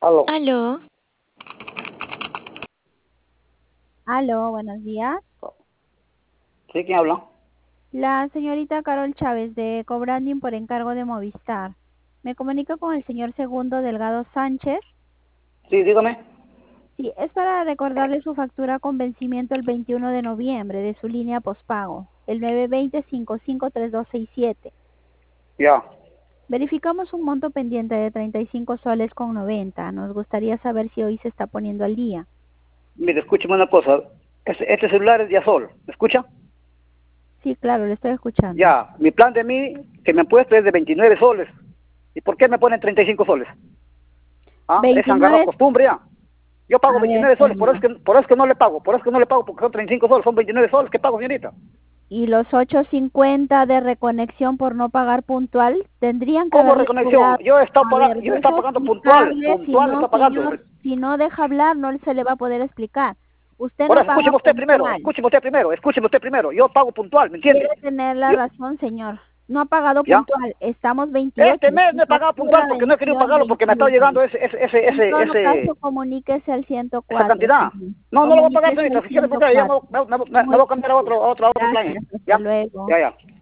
Aló. Aló, Aló, buenos días. ¿Sí? ¿Quién habla? La señorita Carol Chávez de Cobranding por encargo de Movistar. Me comunico con el señor Segundo Delgado Sánchez. Sí, dígame. Sí, es para recordarle su factura con vencimiento el 21 de noviembre de su línea postpago, el 920-553267. Ya. Verificamos un monto pendiente de 35 soles con 90. Nos gustaría saber si hoy se está poniendo al día. Mire, escúcheme una cosa. Este celular es de Azol. ¿Me escucha? Sí, claro, le estoy escuchando. Ya. Mi plan de mí, que me han puesto es de 29 soles. ¿Y por qué me ponen 35 soles? Ah, es agarrado 29, costumbre ya. Yo pago a ver, 29 soles, señor. por eso es que no le pago. Por eso es que no le pago porque son 35 soles, son 29 soles. ¿Qué pago, señorita? Y los 8.50 de reconexión por no pagar puntual, tendrían que ¿Cómo haberle reconexión? cobrado. Yo he estado A pagando, ver, yo he estado deje pagando puntual, explicarle, si puntual no, está pagando. señor, si no deja hablar, no se le va a poder explicar. Usted Por no eso, paga escúcheme usted primero, puntual. escúcheme usted primero, escúcheme usted primero. Yo pago puntual, ¿me Quiere entiende? tener la Yo, razón, señor. No ha pagado ¿ya? puntual. Estamos 28. Este mes Su no he pagado puntual factura porque no he querido venció el pagarlo porque me está 21. llegando En todo caso, comuníquese al esa 104, cantidad. señor. No, no lo voy a pagar, Comuníquese señorita. al Si quiere, pues, ya 104. me voy a Muy cambiar a otro plan. gracias. Hasta ¿Ya? luego. Ya, ya.